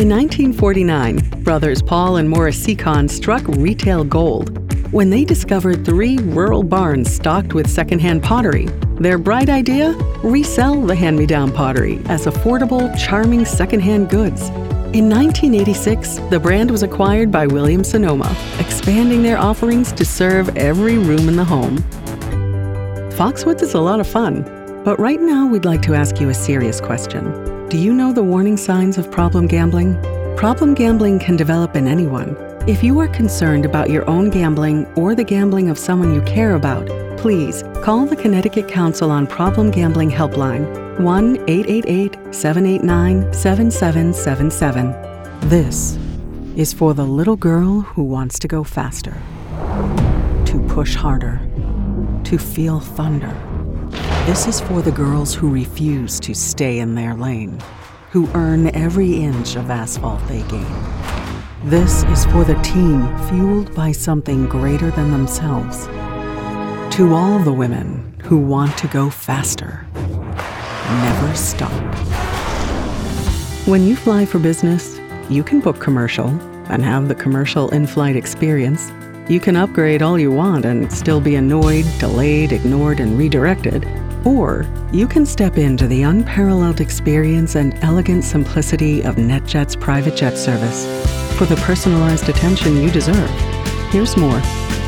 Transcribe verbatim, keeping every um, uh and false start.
In nineteen forty-nine, brothers Paul and Morris Seacon struck retail gold when they discovered three rural barns stocked with secondhand pottery. Their bright idea? Resell the hand-me-down pottery as affordable, charming secondhand goods. In nineteen eighty-six, the brand was acquired by Williams-Sonoma, expanding their offerings to serve every room in the home. Foxwoods is a lot of fun, but right now we'd like to ask you a serious question. Do you know the warning signs of problem gambling? Problem gambling can develop in anyone. If you are concerned about your own gambling or the gambling of someone you care about, please call the Connecticut Council on Problem Gambling helpline, one eight eight eight, seven eight nine, seven seven seven seven. This is for the little girl who wants to go faster, to push harder, to feel thunder. This is for the girls who refuse to stay in their lane, who earn every inch of asphalt they gain. This is for the team fueled by something greater than themselves. To all the women who want to go faster, never stop. When you fly for business, you can book commercial and have the commercial in-flight experience. You can upgrade all you want and still be annoyed, delayed, ignored, and redirected. Or you can step into the unparalleled experience and elegant simplicity of NetJet's private jet service for the personalized attention you deserve. Here's more.